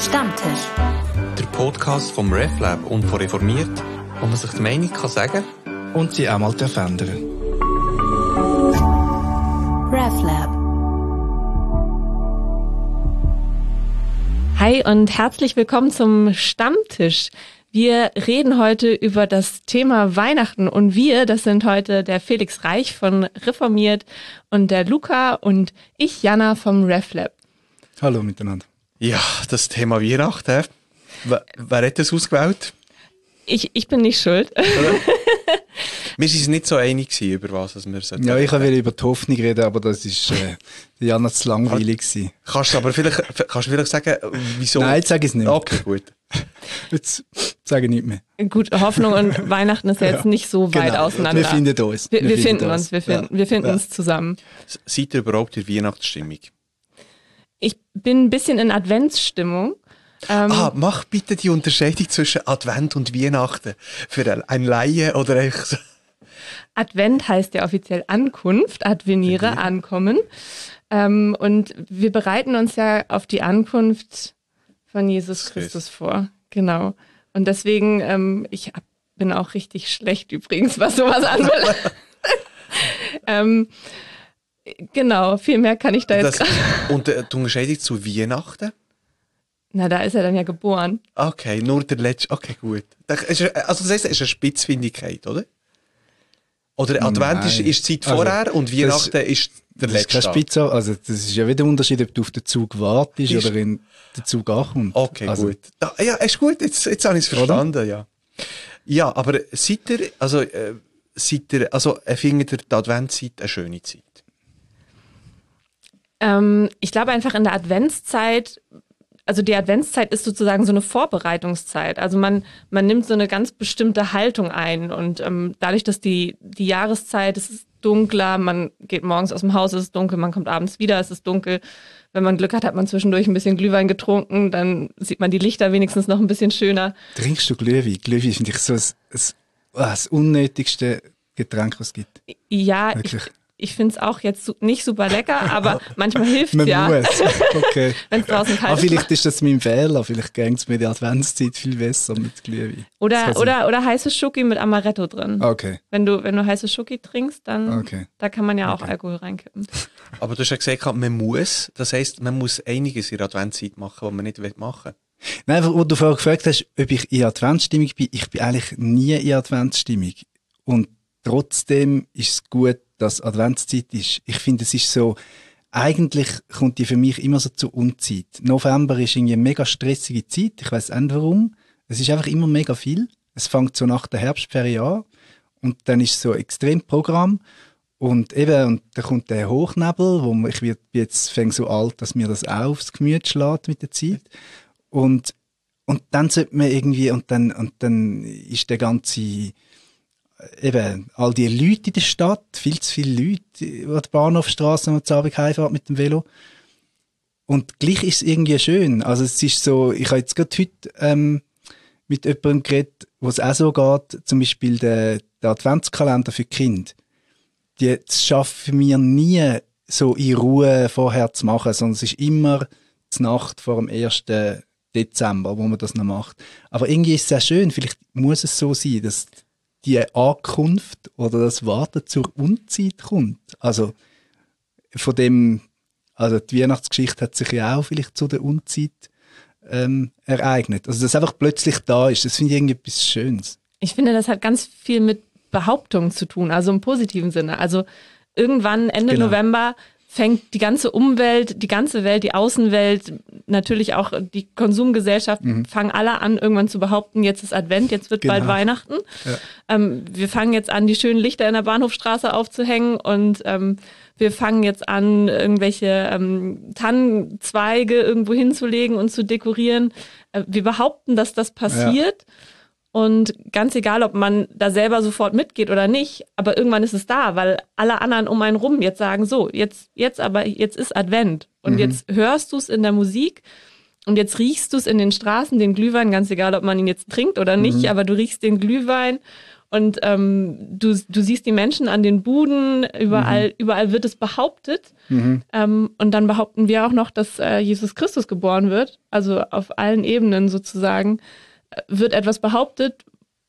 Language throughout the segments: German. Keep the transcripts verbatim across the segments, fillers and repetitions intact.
Stammtisch. Der Podcast vom RefLab und von Reformiert, wo man sich die Meinung kann sagen und sie auch mal verändern. RefLab. Hi und herzlich willkommen zum Stammtisch. Wir reden heute über das Thema Weihnachten und wir, das sind heute der Felix Reich von Reformiert und der Luca und ich, Jana vom RefLab. Hallo miteinander. Ja, das Thema Weihnachten. Wer, wer hat das ausgewählt? Ich, ich bin nicht schuld. Wir waren uns nicht so einig gewesen, über was wir sollten. Ja, ich wollte über die Hoffnung reden, aber das war äh, Jana zu langweilig gewesen. Kannst du aber vielleicht, kannst du vielleicht sagen, wieso? Nein, jetzt sage ich es nicht. Okay, gut. Jetzt sage ich nicht mehr. Gut, Hoffnung und Weihnachten ist ja jetzt nicht so weit Genau. auseinander. Wir finden uns. Wir, wir, wir finden uns, wir finden, ja. wir finden ja. uns zusammen. Seid ihr überhaupt in Weihnachtsstimmung? Ich bin ein bisschen in Adventsstimmung. Ähm, ah, mach bitte die Unterscheidung zwischen Advent und Weihnachten. Für ein Laie oder echt so. Advent heißt ja offiziell Ankunft, adveniere, Mhm. ankommen. Ähm, und wir bereiten uns ja auf die Ankunft von Jesus Christus vor. Genau. Und deswegen, ähm, ich hab, bin auch richtig schlecht übrigens, was sowas anbelangt. ähm, genau, viel mehr kann ich da jetzt Das, und äh, die Unterscheidung zu Weihnachten? Na, da ist er dann ja geboren. Okay, nur der letzte. Okay, gut. Das ist, also das heisst, es ist eine Spitzfindigkeit, oder? Oder Advent ist, ist die Zeit Also, vorher und Weihnachten das, ist der Das ist letzte keine Tag. Spitze, also das ist ja wieder ein Unterschied, ob du auf den Zug wartest Ist- oder in den Zug ankommst. Okay, also, gut. Da, ja, ist gut, jetzt, jetzt habe ich es verstanden, ja. Ja, aber seid ihr, also, äh, seid ihr, also, äh, findet ihr die Adventszeit eine schöne Zeit? Ähm, ich glaube einfach in der Adventszeit, also die Adventszeit ist sozusagen so eine Vorbereitungszeit. Also man, man nimmt so eine ganz bestimmte Haltung ein und ähm, dadurch, dass die, die Jahreszeit, es ist dunkler, man geht morgens aus dem Haus, es ist dunkel, man kommt abends wieder, es ist dunkel. Wenn man Glück hat, hat man zwischendurch ein bisschen Glühwein getrunken, dann sieht man die Lichter wenigstens noch ein bisschen schöner. Trinkst du Glühwein? Glühwein finde ich so das, das, das unnötigste Getränk, was es gibt. Ja, ich, Wirklich. ich finde es auch jetzt su- nicht super lecker, aber manchmal hilft es Man ja, muss. Okay. wenn es draußen kalt Aber ist. vielleicht ist das mein Fehler. Vielleicht ging es mir die Adventszeit viel besser mit Glühwein. Das Oder, kann sein. oder, oder heiße Schoki mit Amaretto drin. Okay. Wenn du, wenn du heiße Schoki trinkst, dann Okay. da kann man ja auch Okay. Alkohol reinkippen. Aber du hast ja gesagt, man muss, das heisst, man muss einiges in der Adventszeit machen, was man nicht machen will. Nein, wo du vorher gefragt hast, ob ich in Adventsstimmung bin, ich bin eigentlich nie in Adventsstimmung. Und trotzdem ist es gut, dass Adventszeit ist. Ich finde, es ist so, eigentlich kommt die für mich immer so zur Unzeit. November ist irgendwie eine mega stressige Zeit, ich weiss auch nicht warum. Es ist einfach immer mega viel. Es fängt so nach der Herbstferie an und dann ist so extrem Programm. Und eben, und dann kommt der Hochnebel, wo man- ich wird jetzt fäng so alt, dass mir das auch aufs Gemüt schlägt mit der Zeit. Und, und dann sollte man irgendwie, und dann, und dann ist der ganze, eben, all die Leute in der Stadt, viel zu viele Leute an der Bahnhofstrasse, wenn man zu Abend heimfährt mit dem Velo. Und gleich ist es irgendwie schön. Also es ist so, ich habe jetzt gerade heute ähm, mit jemandem geredet, wo es auch so geht, zum Beispiel der, der Adventskalender für die Kinder. Die, das schaffen wir nie so in Ruhe vorher zu machen, sondern es ist immer die Nacht vor dem ersten Dezember, wo man das noch macht. Aber irgendwie ist es sehr schön, vielleicht muss es so sein, dass die Ankunft oder das Warten zur Unzeit kommt. Also von dem, also die Weihnachtsgeschichte hat sich ja auch vielleicht zu der Unzeit ähm, ereignet. Also dass es einfach plötzlich da ist, das finde ich irgendwie etwas Schönes. Ich finde, das hat ganz viel mit Behauptungen zu tun, also im positiven Sinne. Also irgendwann Ende Genau. November fängt die ganze Umwelt, die ganze Welt, die Außenwelt, natürlich auch die Konsumgesellschaft, fangen alle an, irgendwann zu behaupten, jetzt ist Advent, jetzt wird Genau. bald Weihnachten. Ja. Ähm, wir fangen jetzt an, die schönen Lichter in der Bahnhofstraße aufzuhängen und ähm, wir fangen jetzt an, irgendwelche ähm, Tannenzweige irgendwo hinzulegen und zu dekorieren. Äh, wir behaupten, dass das passiert. Und ganz egal, ob man da selber sofort mitgeht oder nicht, aber irgendwann ist es da, weil alle anderen um einen rum jetzt sagen, so, jetzt, jetzt aber, jetzt ist Advent. Und Mhm. jetzt hörst du es in der Musik und jetzt riechst du es in den Straßen, den Glühwein, ganz egal, ob man ihn jetzt trinkt oder nicht, Mhm. aber du riechst den Glühwein Und ähm, du, du siehst die Menschen an den Buden, überall, mhm. überall wird es behauptet. Mhm. Ähm, und dann behaupten wir auch noch, dass äh, Jesus Christus geboren wird. Also auf allen Ebenen sozusagen äh, wird etwas behauptet,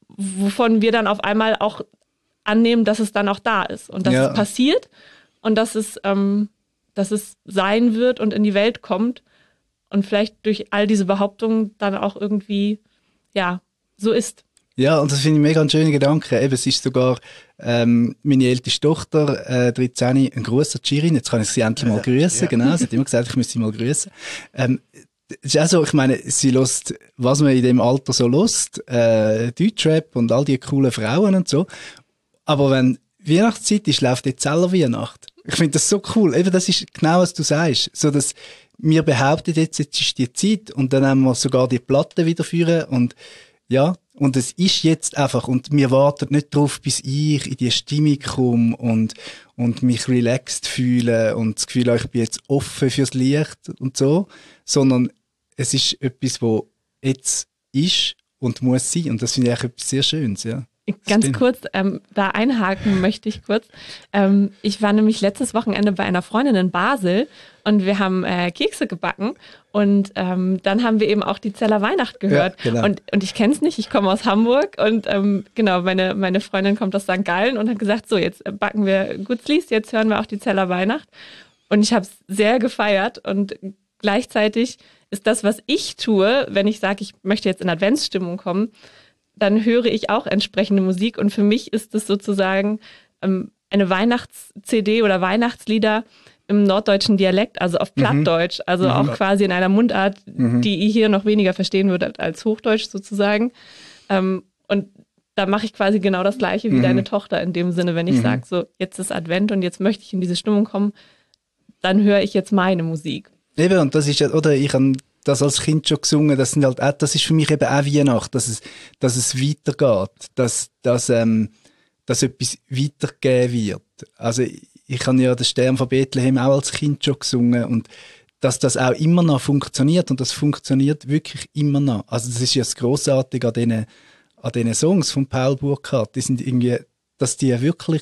wovon wir dann auf einmal auch annehmen, dass es dann auch da ist. Und dass ja. es passiert und dass es, ähm, dass es sein wird und in die Welt kommt. Und vielleicht durch all diese Behauptungen dann auch irgendwie, ja, so ist. Ja, und das finde ich mega ein schöner Gedanke. Eben, es ist sogar ähm, meine älteste Tochter, äh, dreizehn, ein Gruß an Shirin. Jetzt kann ich sie endlich mal grüßen. Ja. Genau, sie hat immer gesagt, ich müsste sie mal grüßen. Ähm, es ist auch so, ich meine, sie hört, was man in dem Alter so hört, äh, Deutschrap und all die coolen Frauen und so. Aber wenn Weihnachtszeit ist, läuft jetzt selber Weihnacht. Ich finde das so cool. Eben, das ist genau, was du sagst. So, dass wir behaupten jetzt, jetzt ist die Zeit und dann haben wir sogar die Platte wieder führen und ja, und es ist jetzt einfach, und wir warten nicht drauf, bis ich in die Stimmung komme und, und mich relaxed fühle und das Gefühl habe, ich bin jetzt offen fürs Licht und so, sondern es ist etwas, was jetzt ist und muss sein. Und das finde ich eigentlich etwas sehr Schönes, ja. Ganz Stimmt. kurz, ähm, da einhaken möchte ich kurz. Ähm, ich war nämlich letztes Wochenende bei einer Freundin in Basel und wir haben äh, Kekse gebacken und ähm, dann haben wir eben auch die Zeller Weihnacht gehört. Ja, genau. und, und ich kenne es nicht, ich komme aus Hamburg und ähm, genau, meine, meine Freundin kommt aus Sankt Gallen und hat gesagt, so jetzt backen wir Gutzlis, jetzt hören wir auch die Zeller Weihnacht. Und ich habe es sehr gefeiert und gleichzeitig ist das, was ich tue, wenn ich sage, ich möchte jetzt in Adventsstimmung kommen, dann höre ich auch entsprechende Musik und für mich ist es sozusagen ähm, eine Weihnachts-C D oder Weihnachtslieder im norddeutschen Dialekt, also auf Plattdeutsch, also mhm. auch quasi in einer Mundart, mhm. die ihr hier noch weniger verstehen würdet als Hochdeutsch sozusagen. Ähm, und da mache ich quasi genau das Gleiche wie mhm. deine Tochter in dem Sinne, wenn ich mhm. sage, so jetzt ist Advent und jetzt möchte ich in diese Stimmung kommen, dann höre ich jetzt meine Musik. Eben, und das ist ja, oder ich habe das als Kind schon gesungen, das sind halt auch, das ist für mich eben auch Weihnacht, dass es, dass es weitergeht, dass, dass, ähm, dass etwas weitergegeben wird. Also ich, ich habe ja den Stern von Bethlehem auch als Kind schon gesungen und dass das auch immer noch funktioniert und das funktioniert wirklich immer noch. Also das ist ja das Grossartige an diesen, an diesen Songs von Paul Burkhardt, die sind irgendwie, dass die wirklich,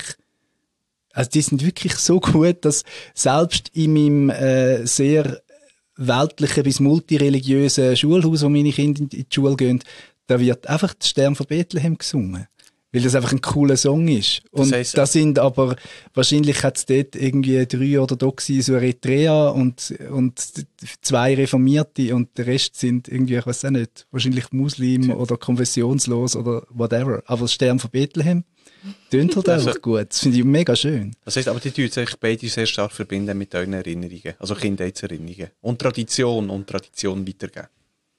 also die sind wirklich so gut, dass selbst in meinem äh, sehr weltlichen bis multireligiösen Schulhaus, wo meine Kinder in die Schule gehen, da wird einfach der Stern von Bethlehem gesungen. Weil das einfach ein cooler Song ist. Und das heisst, da sind aber, wahrscheinlich hat es dort irgendwie drei oder da gewesen, so Eritrea und, und zwei Reformierte und der Rest sind irgendwie, ich weiß auch nicht, wahrscheinlich Muslim oder konfessionslos oder whatever. Aber der Stern von Bethlehem tönt halt einfach also, gut. Das finde ich mega schön. Das heisst, aber die tun sich beide sehr stark verbinden mit euren Erinnerungen, also Kindheitserinnerungen. Und Tradition und Tradition weitergeben.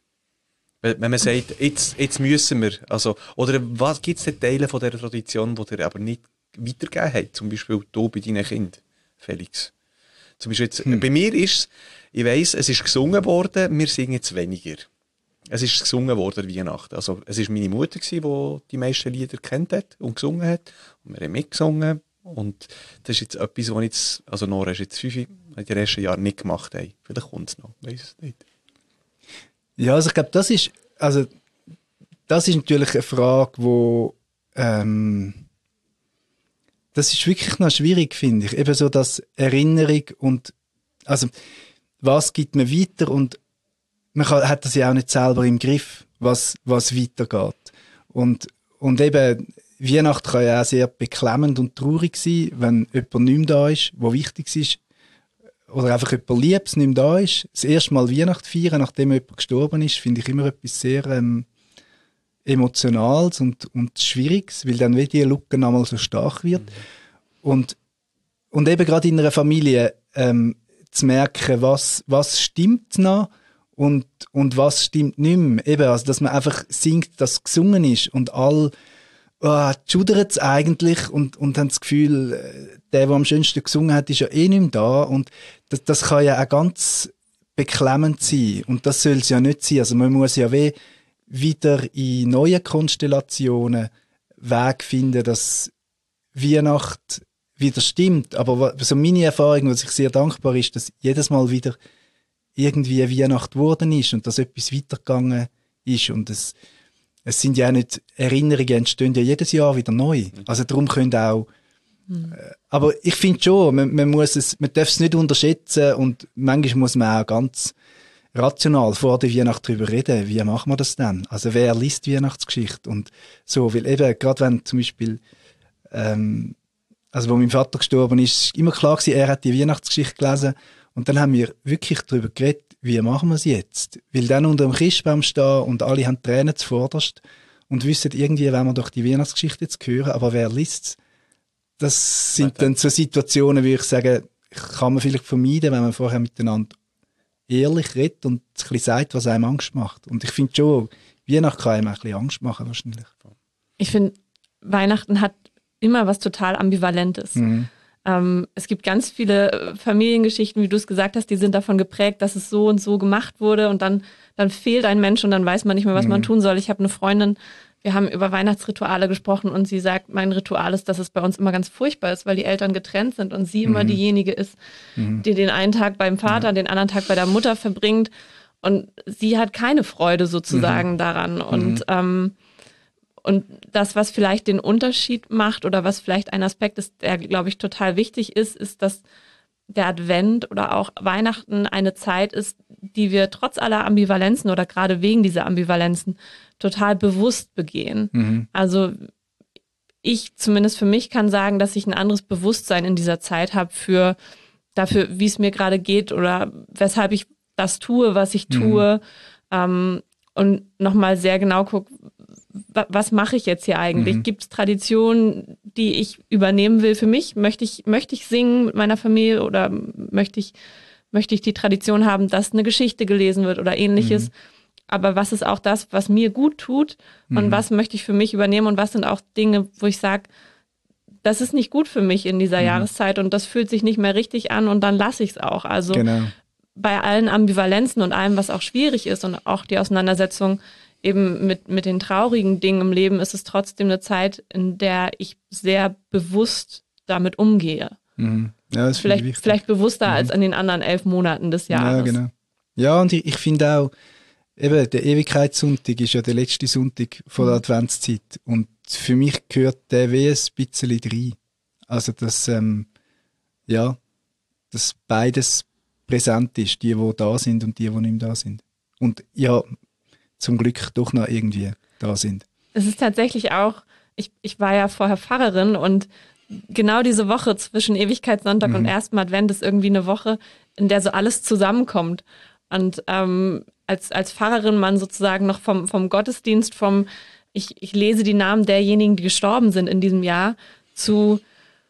Wenn man sagt, jetzt, jetzt müssen wir, also, oder was gibt es denn Teile von dieser Tradition, die ihr aber nicht weitergegeben habt? Zum Beispiel du bei deinen Kindern, Felix. Zum Beispiel jetzt, hm. bei mir ist es, ich weiss, es ist gesungen worden, wir singen jetzt weniger. Es ist gesungen worden, Weihnachten. Also, es war meine Mutter, die die meisten Lieder kennt hat und gesungen hat. Und wir haben mitgesungen. Und das ist jetzt etwas, was jetzt, also Nora ist jetzt fünf, in den ersten Jahren nicht gemacht haben. Vielleicht kommt es noch, ich weiss es nicht. Ja, also ich glaube, das ist, also, das ist natürlich eine Frage, wo, ähm, das ist wirklich noch schwierig, finde ich. Eben so, dass Erinnerung und, also, was gibt man weiter und man kann, hat das ja auch nicht selber im Griff, was, was weitergeht. Und, und eben, Weihnachten kann ja auch sehr beklemmend und traurig sein, wenn jemand nicht mehr da ist, was wichtig ist. Oder einfach jemand Liebes nicht mehr da ist. Das erste Mal Weihnachten feiern, nachdem jemand gestorben ist, finde ich immer etwas sehr ähm, Emotionales und, und Schwieriges, weil dann wie die Lücke einmal so stark wird. Mhm. Und, und eben gerade in einer Familie ähm, zu merken, was, was stimmt noch und, und was stimmt nicht mehr. Eben, also, dass man einfach singt, dass gesungen ist und all oh, schudert es eigentlich und, und haben das Gefühl, der, der am schönsten gesungen hat, ist ja eh nicht mehr da. Und das, das kann ja auch ganz beklemmend sein. Und das soll es ja nicht sein. Also man muss ja weh wieder in neuen Konstellationen Weg finden, dass Weihnacht wieder stimmt. Aber so meine Erfahrung, was ich sehr dankbar ist, dass jedes Mal wieder irgendwie Weihnacht geworden ist und dass etwas weitergegangen ist und es es sind ja nicht, Erinnerungen entstehen ja jedes Jahr wieder neu. Also darum können auch, Mhm. äh, aber ich finde schon, man, man muss es, man darf es nicht unterschätzen und manchmal muss man auch ganz rational vor der Weihnacht darüber reden, wie machen wir das denn? Also wer liest Weihnachtsgeschichte und so, weil eben, gerade wenn zum Beispiel, ähm, also wo mein Vater gestorben ist, ist immer klar gewesen, er hat die Weihnachtsgeschichte gelesen und dann haben wir wirklich darüber geredet, wie machen wir es jetzt? Weil dann unter dem Christbaum stehen und alle haben Tränen zuvorderst und wissen irgendwie, wenn wir doch die Weihnachtsgeschichte jetzt hören, aber wer liest es? Das sind dann so Situationen, wie ich sage, kann man vielleicht vermeiden, wenn man vorher miteinander ehrlich redet und ein bisschen sagt, was einem Angst macht. Und ich finde schon, Weihnachten kann einem ein bisschen Angst machen wahrscheinlich. Ich finde, Weihnachten hat immer was total Ambivalentes. Mhm. Ähm, es gibt ganz viele Familiengeschichten, wie du es gesagt hast, die sind davon geprägt, dass es so und so gemacht wurde und dann, dann fehlt ein Mensch und dann weiß man nicht mehr, was Mhm. man tun soll. Ich habe eine Freundin, wir haben über Weihnachtsrituale gesprochen und sie sagt, mein Ritual ist, dass es bei uns immer ganz furchtbar ist, weil die Eltern getrennt sind und sie immer Mhm. diejenige ist, Mhm. die den einen Tag beim Vater, den anderen Tag bei der Mutter verbringt und sie hat keine Freude sozusagen daran und ähm, und das, was vielleicht den Unterschied macht oder was vielleicht ein Aspekt ist, der, glaube ich, total wichtig ist, ist, dass der Advent oder auch Weihnachten eine Zeit ist, die wir trotz aller Ambivalenzen oder gerade wegen dieser Ambivalenzen total bewusst begehen. Mhm. Also ich zumindest für mich kann sagen, dass ich ein anderes Bewusstsein in dieser Zeit habe für dafür, wie es mir gerade geht oder weshalb ich das tue, was ich tue. Mhm. Ähm, und nochmal sehr genau gucke, was mache ich jetzt hier eigentlich? Mhm. Gibt es Traditionen, die ich übernehmen will für mich? Möchte ich, möchte ich singen mit meiner Familie oder möchte ich, möchte ich die Tradition haben, dass eine Geschichte gelesen wird oder ähnliches? Mhm. Aber was ist auch das, was mir gut tut und mhm. was möchte ich für mich übernehmen und was sind auch Dinge, wo ich sage, das ist nicht gut für mich in dieser mhm. Jahreszeit und das fühlt sich nicht mehr richtig an und dann lasse ich es auch. Also genau. Bei allen Ambivalenzen und allem, was auch schwierig ist und auch die Auseinandersetzung eben mit, mit den traurigen Dingen im Leben, ist es trotzdem eine Zeit, in der ich sehr bewusst damit umgehe. Mhm. Ja, das vielleicht, wichtig. vielleicht bewusster mhm. als in den anderen elf Monaten des Jahres. Ja, genau. Ja, und ich, ich finde auch, eben, der Ewigkeitssonntag ist ja der letzte Sonntag von der mhm. Adventszeit. Und für mich gehört der wie ein bisschen rein. Also, dass, ähm, ja, dass beides präsent ist, die, die da sind und die, die nicht mehr da sind. Und ja, zum Glück doch noch irgendwie da sind. Es ist tatsächlich auch, ich, ich war ja vorher Pfarrerin und genau diese Woche zwischen Ewigkeitssonntag mhm. und ersten Advent ist irgendwie eine Woche, in der so alles zusammenkommt. Und ähm, als, als Pfarrerin man sozusagen noch vom, vom Gottesdienst, vom ich, ich lese die Namen derjenigen, die gestorben sind in diesem Jahr, zu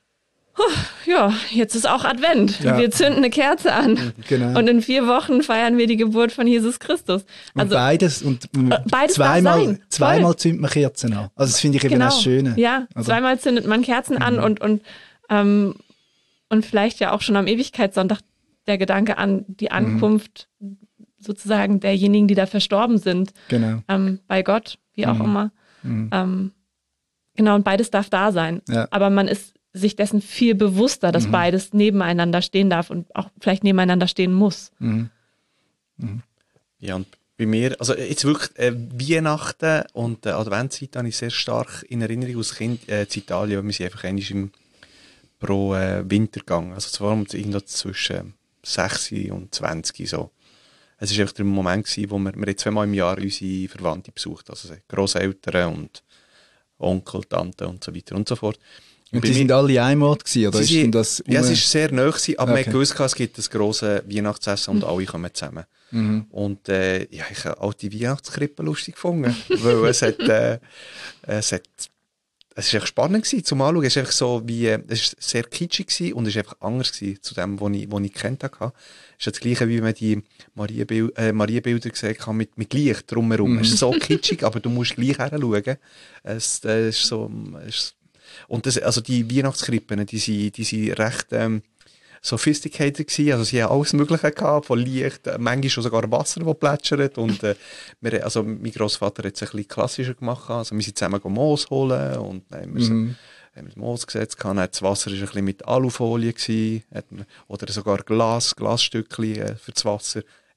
ja, jetzt ist auch Advent. Ja. Wir zünden eine Kerze an. Genau. Und in vier Wochen feiern wir die Geburt von Jesus Christus. Also, und beides, und beides zweimal, zweimal zündet man Kerzen an. Also das finde ich eben genau. das Schöne. Ja, also. zweimal zündet man Kerzen mhm. an und, und, ähm, und vielleicht ja auch schon am Ewigkeitssonntag der Gedanke an die Ankunft mhm. sozusagen derjenigen, die da verstorben sind. Genau. Ähm, bei Gott, wie auch mhm. immer. Mhm. Ähm, genau, und beides darf da sein. Ja. Aber man ist sich dessen viel bewusster, dass mhm. beides nebeneinander stehen darf und auch vielleicht nebeneinander stehen muss. Mhm. Mhm. Ja, und bei mir, also jetzt wirklich äh, Weihnachten und äh, Adventszeit habe ich sehr stark in Erinnerung als Kind äh, in Italien, weil wir sind einfach einmal im pro äh, Winter gegangen, also vor allem irgendwo zwischen sechs und zwanzig so. Es war einfach der Moment gewesen, wo wir, wir zweimal im Jahr unsere Verwandte besucht, also Grosseltern und Onkel, Tante und so weiter und so fort. Und die sind alle in einem Ort gewesen, oder? Sie, ist das ja, es war sehr nahe, aber okay. man wusste, es gibt ein grosses Weihnachtsessen und mhm. alle kommen zusammen. Mhm. Und äh, ja, ich habe auch die Weihnachtskrippe lustig gefunden, weil es hat, äh, es hat, es war echt spannend gewesen, zum Anschauen. Es war einfach so wie, es war sehr kitschig gewesen und es war einfach anders gewesen zu dem, was ich, was ich kennt habe. Es ist das Gleiche, wie man die Marienbilder, äh, Marienbilder gesehen hat mit, mit Licht drumherum. Mhm. Es ist so kitschig, aber du musst gleich hinschauen. Es, äh, ist so, es, und das, also die Weihnachtskrippen, die sind, die sind recht ähm, sophisticated gewesen. Also sie haben alles Mögliche gehabt, von Licht, äh, manchmal schon sogar Wasser, das plätschert. Und äh, wir, also mein Grossvater hat es ein bisschen klassischer gemacht. Also wir sind zusammen Moos holen und dann haben wir, so, mhm. haben wir das Moos gesetzt. Dann das Wasser war ein bisschen mit Alufolie gewesen, hat man, oder sogar Glas, Glasstückchen äh, für das Wasser.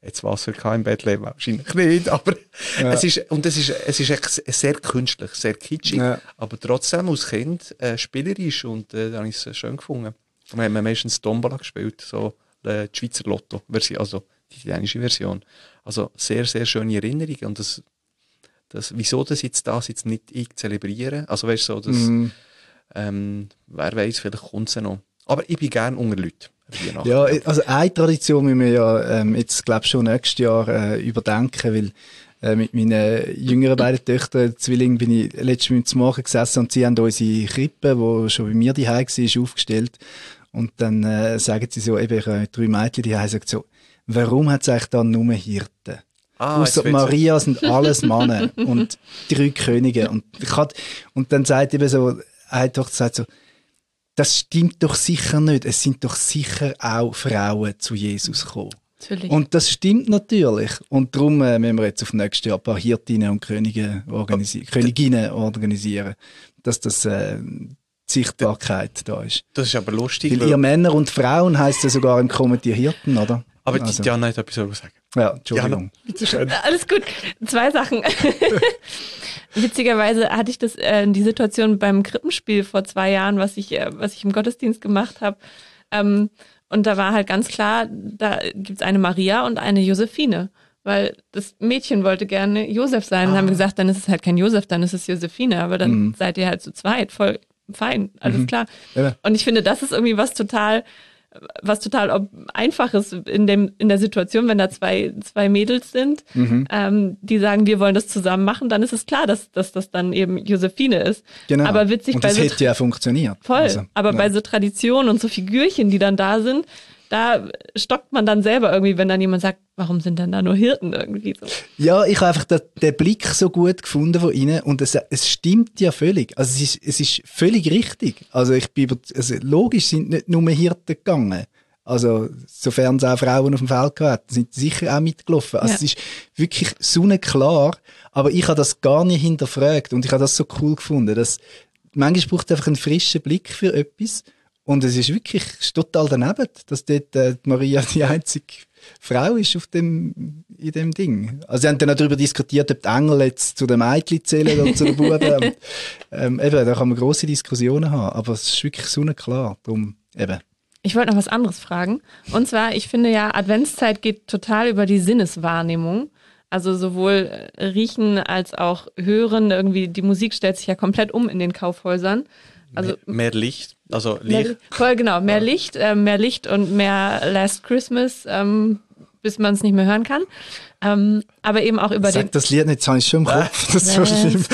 jetzt Wasser gehabt im Bethlehem, wahrscheinlich nicht, aber Ja. es ist, und es ist, es ist echt sehr künstlich, sehr kitschig, Ja. aber trotzdem als Kind äh, spielerisch und äh, da habe ich es schön gefunden. Wir haben meistens Tombola gespielt, so äh, die Schweizer Lotto-Version, also die italienische Version. Also sehr, sehr schöne Erinnerungen und das, das, wieso das jetzt das jetzt nicht ich zelebrieren? Also weißt du, so, das, Mhm. ähm, wer weiß, vielleicht kommt es noch. Aber ich bin gerne unter Leuten. Weihnachten. Ja, also eine Tradition müssen wir ja ähm, jetzt, glaube ich, schon nächstes Jahr äh, überdenken, weil äh, mit meinen jüngeren beiden Töchtern, Zwillingen, bin ich letztes Mal Morgen gesessen und sie haben unsere Krippe, die schon bei mir daheim war, aufgestellt. Und dann äh, sagen sie so, eben, ich habe drei Mädchen daheim, sagen so, warum hat es eigentlich dann nur Hirten? Ah, jetzt Ausser wird's- Maria sind alles Männer und drei Könige. Und, ich hat, und dann sagt eben so, eine Tochter sagt so, das stimmt doch sicher nicht. Es sind doch sicher auch Frauen zu Jesus gekommen. Natürlich. Und das stimmt natürlich. Und darum äh, müssen wir jetzt auf nächstes Jahr ein paar Hirtinnen und Könige organisi- Königinnen organisieren, dass das äh, die Sichtbarkeit da ist. Das ist aber lustig. Weil weil- ihr Männer und Frauen heisst ja sogar im Kommentier Hirten, oder? aber die Also, Diana hat etwas zu sagen. ja, Entschuldigung. Alles gut. Zwei Sachen. Witzigerweise hatte ich das äh, die Situation beim Krippenspiel vor zwei Jahren, was ich, äh, was ich im Gottesdienst gemacht habe. Ähm, und da war halt ganz klar, da gibt's eine Maria und eine Josephine. Weil das Mädchen wollte gerne Josef sein. Dann haben wir gesagt, dann ist es halt kein Josef, dann ist es Josephine. Aber dann Mhm. seid ihr halt zu zweit. Voll fein, alles Mhm. klar. Ja. Und ich finde, das ist irgendwie was total, was total ob- Einfaches in dem, in der Situation, wenn da zwei, zwei Mädels sind, Mhm. ähm, die sagen, wir wollen das zusammen machen, dann ist es klar, dass, dass das dann eben Josephine ist. Genau. Aber witzig und bei das so hätte ja funktioniert. voll. Also, aber ja. bei so Traditionen und so Figürchen, die dann da sind, da stockt man dann selber irgendwie, wenn dann jemand sagt, warum sind denn da nur Hirten irgendwie so? Ja, ich habe einfach den, den Blick so gut gefunden von ihnen und es, es stimmt ja völlig. Also es ist, es ist völlig richtig. Also ich bin, über- also logisch sind nicht nur Hirten gegangen. Also sofern es auch Frauen auf dem Feld gehabt, sind sicher auch mitgelaufen. Also Ja. es ist wirklich sonnenklar. Aber ich habe das gar nicht hinterfragt und ich habe das so cool gefunden, dass manchmal braucht es einfach einen frischen Blick für etwas. Und es ist wirklich es ist total daneben, dass dort äh, die Maria die einzige Frau ist auf dem, in dem Ding. Also sie haben dann auch darüber diskutiert, ob die Engel jetzt zu den Mädchen zählen oder zu den Buben. Und, ähm, eben, da kann man grosse Diskussionen haben, aber es ist wirklich sonnenklar. Darum, eben. Ich wollte noch was anderes fragen. Und zwar, ich finde ja, Adventszeit geht total über die Sinneswahrnehmung. Also sowohl äh, riechen als auch hören. Irgendwie die Musik stellt sich ja komplett um in den Kaufhäusern. Also mehr, mehr Licht, also mehr, Licht. voll genau, mehr Licht, äh, mehr Licht und mehr Last Christmas, ähm, bis man es nicht mehr hören kann. Ähm, aber eben auch über den Sag das Lied nicht, jetzt habe ich es schon im Kopf. Das ist so schlimm.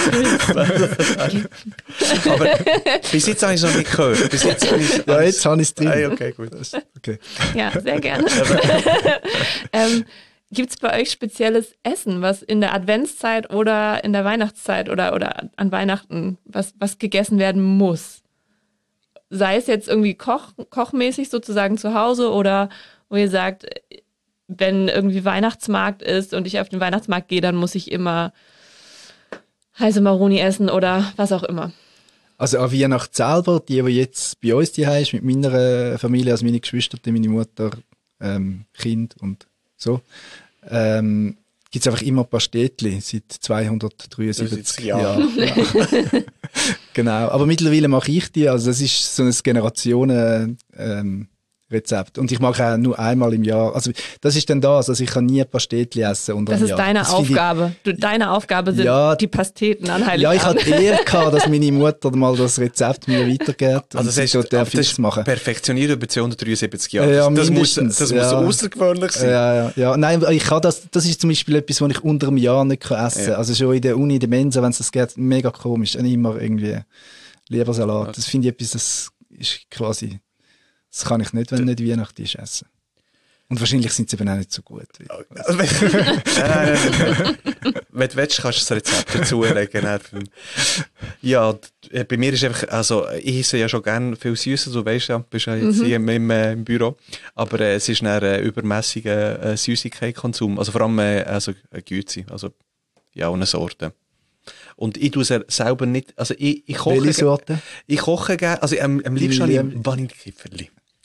Aber bis jetzt habe ich es noch nicht gehört. Bis jetzt habe ich, Ja, jetzt habe ich es drin. Ah, okay, gut. Okay. Ja, sehr gerne. ähm, Gibt es bei euch spezielles Essen, was in der Adventszeit oder in der Weihnachtszeit oder, oder an Weihnachten, was, was gegessen werden muss? Sei es jetzt irgendwie Koch, kochmäßig sozusagen zu Hause oder wo ihr sagt, wenn irgendwie Weihnachtsmarkt ist und ich auf den Weihnachtsmarkt gehe, dann muss ich immer heiße Maroni essen oder was auch immer. Also an Weihnachten selber, die, die jetzt bei uns daheim ist, mit meiner Familie, also meine Geschwister, meine Mutter, ähm, Kind und so, ähm, gibt es einfach immer Pastetli seit zweihundertdreiundsiebzig Jahren. Ja. Genau, aber mittlerweile mache ich die, also das ist so ein Generationen ähm, Rezept. Und ich mache auch nur einmal im Jahr. Also das ist dann das, also ich kann nie Pastetli essen unter Das einem ist Jahr. deine Das finde ich- Aufgabe. Du, deine Aufgabe sind Ja, die Pasteten an Heiligabend. Ja, ich hatte die Ehre gehabt, dass meine Mutter mal das Rezept mir weitergibt. Also und das sie heißt, so aber darf das ich es machen. perfektioniert über zweihundertdreiundsiebzig Jahre. Ja, das muss, mindestens, das ja. muss außergewöhnlich sein. Ja, ja, ja. Nein, ich kann das, das ist zum Beispiel etwas, was ich unter einem Jahr nicht kann essen kann. Ja. Also schon in der Uni, in der Mensa, wenn es das geht, mega komisch. Dann immer irgendwie Lebersalat. Das finde ich etwas, das ist quasi, das kann ich nicht, wenn nicht Weihnachten ist, essen. Und wahrscheinlich sind sie eben auch nicht so gut. Also, wenn, nein, nein, nein. Wenn du willst, kannst du das Rezept dazulegen. Ja, d- bei mir ist einfach, also ich esse ja schon gerne viel Süßes, du weißt ja, bist ja jetzt hier im, im, äh, im Büro, aber äh, es ist ein äh, übermässiger äh, Süßigkeitskonsum, also vor allem äh, also, äh, Güte, also ja, eine Sorte. Und ich tue es selber nicht, also ich, ich koche... Welche Sorte? Ich koche gerne, also am, am liebsten habe Lieb- ich Vanillekipferli.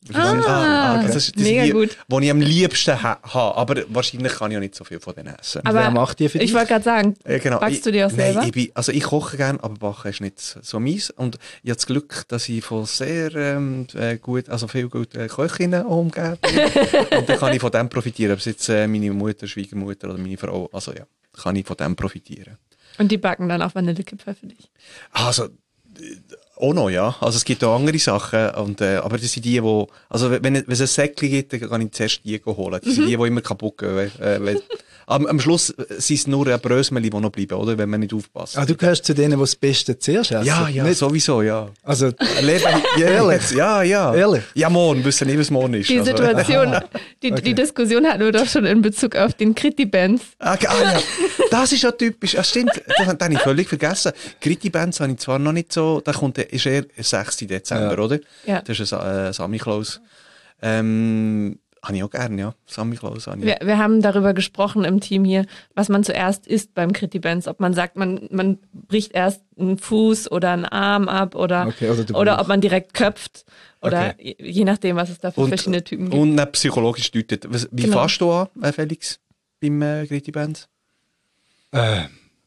Ah, ah, okay. Das ist das mega die, gut. die ich am liebsten ha- habe. Aber wahrscheinlich kann ich auch nicht so viel von denen essen. Aber Wer macht die für dich? ich wollte gerade sagen, Ja, genau. backst du die auch ich, selber? Nein, ich, bin, also ich koche gerne, aber Backen ist nicht so meins. Und ich habe das Glück, dass ich von sehr ähm, äh, gut, also viel guten Köchinnen umgeben bin. Und dann kann ich von dem profitieren. Ob es jetzt äh, meine Mutter, Schwiegermutter oder meine Frau, also ja, kann ich von dem profitieren. Und die backen dann auch Vanillekipferl für dich. Also, auch noch, ja. Also es gibt auch andere Sachen, und, äh, aber das sind die, die, also wenn, wenn es ein Säckchen gibt, dann kann ich zuerst die holen. Das sind die, die immer kaputt gehen. Äh, weil, am, am Schluss sind es nur Brösmeli, die noch bleiben, oder? Wenn man nicht aufpasst. Ah, du gehörst zu denen, die das Beste zuerst essen? Ja, ja, Nicht? sowieso, ja. Also, Leben, ja, Ehrlich? Ja, ja. Ehrlich? Ja, morgen, wissen nicht, was morgen ist. Die also, Situation, die, okay. die Diskussion hatten wir doch schon in Bezug auf den Kriti-Bands. Ah, ah, ja. Das ist ja typisch. Ja, stimmt, das habe ich völlig vergessen. Gritti-Bands habe ich zwar noch nicht so, da kommt, ist eher sechsten Dezember, Ja. oder? Ja. Das ist ein äh, Samichlaus. Ähm, habe ich auch gerne, ja. Samichlaus habe ich. Wir, wir haben darüber gesprochen im Team hier, was man zuerst isst beim Kriti-Bands. Ob man sagt, man, man bricht erst einen Fuß oder einen Arm ab oder, Okay, oder der oder Bauch. ob man direkt köpft. Oder je, je nachdem, was es da für Und- verschiedene Typen gibt. Und nicht psychologisch deutet. Was- Wie Genau. fährst du an, äh, Felix, beim äh, Gritti-Bands? Äh,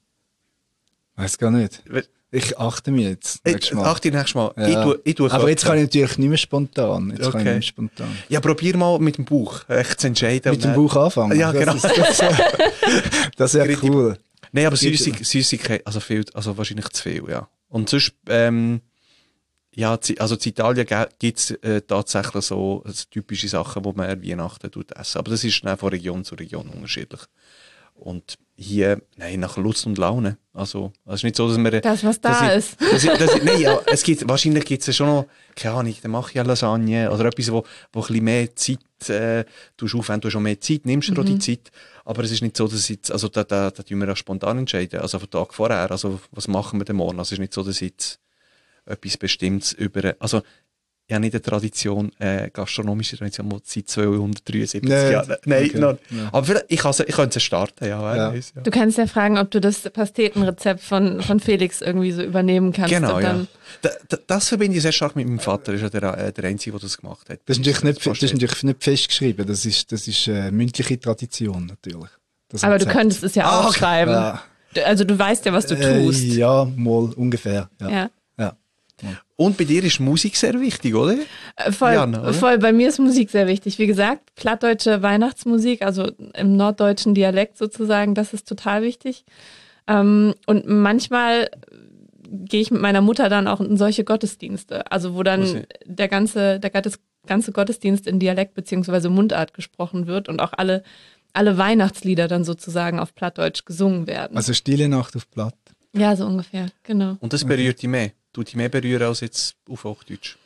weiß gar nicht. We- Ich achte mich jetzt. nächstes Mal. Achte nächstes Mal. Ja. Ich tue, ich tue Aber jetzt Köpfe. kann ich natürlich nicht mehr spontan. Jetzt kann ich Okay. nicht mehr spontan. Ja, probier mal mit dem Bauch echt zu entscheiden. Mit Und dem dann- Bauch anfangen. Ja, genau. Das, ist, das, das wäre Gritti- cool. Nein, aber Gibt- Süßig, Süßigkeit, also viel, also wahrscheinlich zu viel, ja. Und sonst, ähm, ja, zi- also in Italien gibt es äh, tatsächlich so also typische Sachen, die man an Weihnachten tut essen. Aber das ist dann von Region zu Region unterschiedlich. Und hier, nein, nach Lust und Laune. Also, es ist nicht so, dass wir... Das, was da dass ist. Ich, dass ich, dass ich, nein, ja, es gibt, wahrscheinlich gibt es ja schon noch, keine Ahnung, dann mache ich eine Lasagne oder etwas, wo, wo ein bisschen mehr Zeit äh, tust aufwenden, du hast schon mehr Zeit, nimmst dir auch die Zeit. Aber es ist nicht so, dass jetzt, also da, da, da tun wir auch spontan entscheiden, also vom Tag vorher, also was machen wir denn morgen? Also es ist nicht so, dass jetzt etwas Bestimmtes über, also ich habe nicht eine Tradition, äh, gastronomische Tradition, die seit zweihundertdreiundsiebzig Nee, Jahren, nein, okay, noch, ja. aber vielleicht, ich, kann's- ich könnte es starten, ja, wer Ja. weiß, ja. Du kannst ja fragen, ob du das Pastetenrezept von, von Felix irgendwie so übernehmen kannst. Genau, und ja. dann, Da, da, das verbinde ich sehr stark mit meinem Vater, ist ja der, äh, der Einzige, der das gemacht hat. Das ist natürlich nicht, das verstehe. ist natürlich nicht festgeschrieben. Das ist, das ist äh, mündliche Tradition natürlich. Das Aber du Rezept. könntest es ja Ah, okay. aufschreiben. Ja. Du- Also du weißt ja, was du Äh, tust. ja, mal ungefähr. Ja. Ja. Ja. Und bei dir ist Musik sehr wichtig, oder? Äh, Voll, Jana, oder? voll. Bei mir ist Musik sehr wichtig. Wie gesagt, plattdeutsche Weihnachtsmusik, also im norddeutschen Dialekt sozusagen, das ist total wichtig. Ähm, und manchmal gehe ich mit meiner Mutter dann auch in solche Gottesdienste, also wo Wo dann sie- der ganze, der ganze ganze Gottesdienst in Dialekt beziehungsweise Mundart gesprochen wird und auch alle, alle Weihnachtslieder dann sozusagen auf Plattdeutsch gesungen werden. Also Stille Nacht auf Platt. ja, so ungefähr, genau. Und das berührt dich mehr. Tut dich mehr berühren als jetzt auf Hochdeutsch.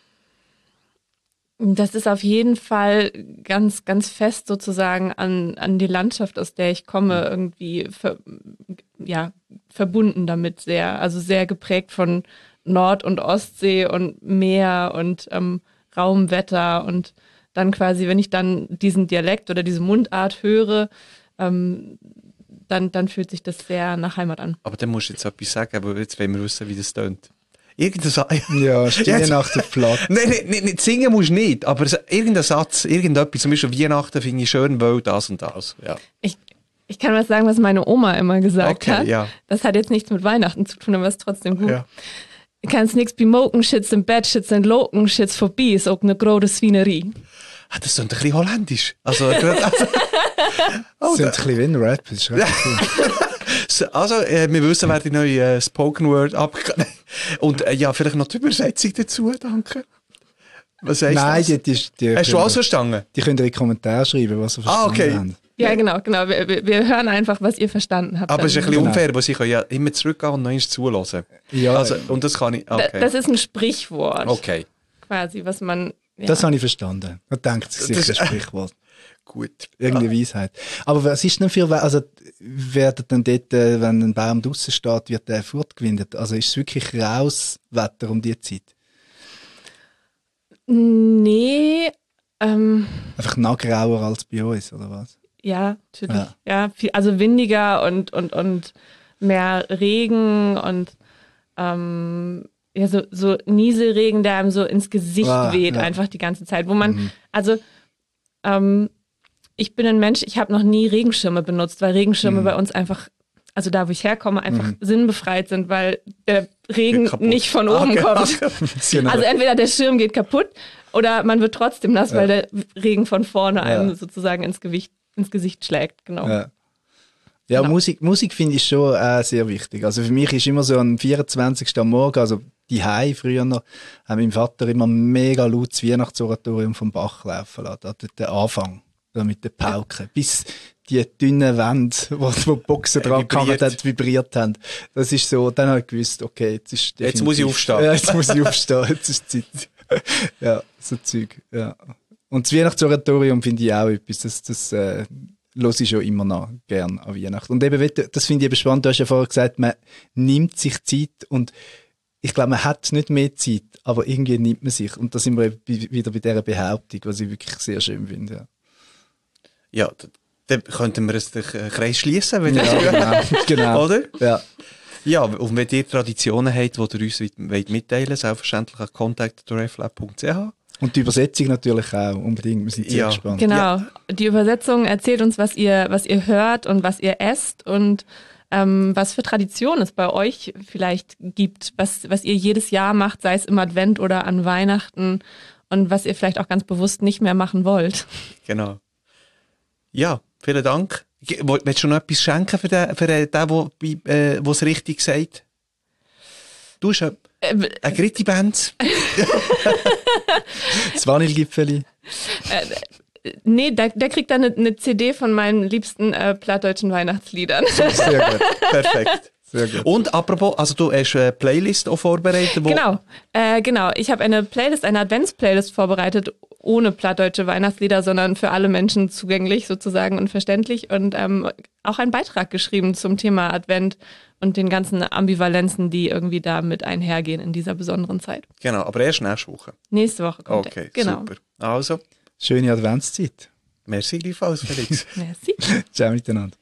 Das ist auf jeden Fall ganz, ganz fest sozusagen an, an die Landschaft, aus der ich komme, irgendwie ver, ja, verbunden damit sehr. Also sehr geprägt von Nord- und Ostsee und Meer und ähm, Raumwetter. Und dann quasi, wenn ich dann diesen Dialekt oder diese Mundart höre, ähm, dann, dann fühlt sich das sehr nach Heimat an. Aber dann musst du jetzt etwas sagen, aber jetzt wollen wir wissen, wie das tönt. Irgendein Sa- Ja, Stille Jetzt- Nacht auf Platt. Nein, nein, nein, nicht singen musst du nicht, aber so- irgendein Satz, irgendetwas, zum Beispiel Weihnachten finde ich schön, weil das und das. Ja. Ich, ich kann was sagen, was meine Oma immer gesagt Okay, hat. ja. Das hat jetzt nichts mit Weihnachten zu tun, aber ist trotzdem gut. Ja. Du kannst nichts bei Mokenschitz im Bett sitzen und Lokenschitz vorbei, ist auch eine große Swinerie. Ah, das klingt ein bisschen holländisch. Also, gerade- also, Das sind ein bisschen wie ein Rap. Das ist recht cool. also äh, wir wissen, wer die neue äh, Spoken Word ab. Und äh, ja, vielleicht noch die Übersetzung dazu, danke. Was heißt Nein, das? die, die, die, Hast du können, alles verstanden? die können in die Kommentare schreiben, was sie Ah, verstanden okay. haben. Ja, genau, genau. Wir, wir, wir hören einfach, was ihr verstanden habt. Aber es ist ein bisschen Genau. unfair, weil sie können ja immer zurückgehen und noch einmal zulassen. Ja, Also, und das kann ich. Da- Okay. Das ist ein Sprichwort, okay, quasi, was man. Ja. das habe ich verstanden. Man denkt sich Das- sicher ein Sprichwort. gut. Irgendeine Weisheit. Aber was ist denn für, We- also werden dann dort, äh, wenn ein Baum draußen steht, wird der fortgewindet? Also ist es wirklich raues Wetter um die Zeit? Nee, ähm, Einfach noch grauer als bei uns, oder was? ja, natürlich. Ja. Ja, viel, also windiger und, und, und mehr Regen und ähm, ja, so, so Nieselregen, der einem so ins Gesicht Ah, weht, ja. einfach die ganze Zeit. Wo man, Mhm. also ähm, ich bin ein Mensch, ich habe noch nie Regenschirme benutzt, weil Regenschirme Mhm. bei uns einfach, also da, wo ich herkomme, einfach Mhm. sinnbefreit sind, weil der Regen Geht kaputt. nicht von Ah, oben okay. kommt. Genau. Also entweder der Schirm geht kaputt oder man wird trotzdem nass, weil der Regen von vorne einem Ja. sozusagen ins, Gewicht, ins Gesicht schlägt. Genau. Ja, ja Genau. Musik, Musik finde ich schon äh, sehr wichtig. Also für mich ist immer so am vierundzwanzigsten am Morgen, also die Hause früher noch, hat mein Vater immer mega laut das Weihnachtsoratorium vom Bach laufen lassen. Da, der Anfang, da mit den Pauken, bis die dünnen Wände, wo, wo die Boxen dran gehangen vibriert. haben, vibriert haben. Das ist so, dann habe ich gewusst, okay, jetzt ist definitiv, Jetzt muss ich aufstehen. Ja, jetzt muss ich aufstehen, jetzt ist Zeit. Ja, so Zeug, ja. Und das Weihnachtsoratorium finde ich auch etwas, das, das äh, höre ich schon immer noch gern an Weihnachten. Und eben, das finde ich eben spannend, du hast ja vorher gesagt, man nimmt sich Zeit und ich glaube, man hat nicht mehr Zeit, aber irgendwie nimmt man sich. Und da sind wir eben bei- wieder bei dieser Behauptung, was ich wirklich sehr schön finde. Ja, Ja, d- dann könnten wir es den Kreis schließen, wenn ja genau, genau. Oder? Ja. Ja, und wenn ihr Traditionen habt, die ihr uns wollt mitteilen wollt, selbstverständlich an contact at reflab punkt c h. Und die Übersetzung natürlich auch, unbedingt, wir sind sehr Ja. gespannt. Genau. Die Übersetzung erzählt uns, was ihr, was ihr hört und was ihr esst und ähm, was für Traditionen es bei euch vielleicht gibt, was, was ihr jedes Jahr macht, sei es im Advent oder an Weihnachten und was ihr vielleicht auch ganz bewusst nicht mehr machen wollt. Genau. Ja, vielen Dank. Ge- woll- Willst du noch etwas schenken für den, für den, der äh, es richtig sagt? Du hast eine, Äh, eine Gritti Benz. Das Vanillegipfeli. nee, der, der kriegt dann eine, eine C D von meinen liebsten äh, plattdeutschen Weihnachtsliedern. Sehr gut. Perfekt. Sehr gut. Und apropos, also du hast eine Playlist auch vorbereitet, wo Genau, äh, genau. Ich habe eine Playlist, eine Advents-Playlist vorbereitet, ohne plattdeutsche Weihnachtslieder, sondern für alle Menschen zugänglich sozusagen und verständlich und ähm, auch einen Beitrag geschrieben zum Thema Advent und den ganzen Ambivalenzen, die irgendwie da mit einhergehen in dieser besonderen Zeit. Genau, aber erst nächste Woche. Nächste Woche kommt Okay, der. Genau. super. Also, Schöne Adventszeit. merci gleichfalls, Felix. Merci. Ciao miteinander.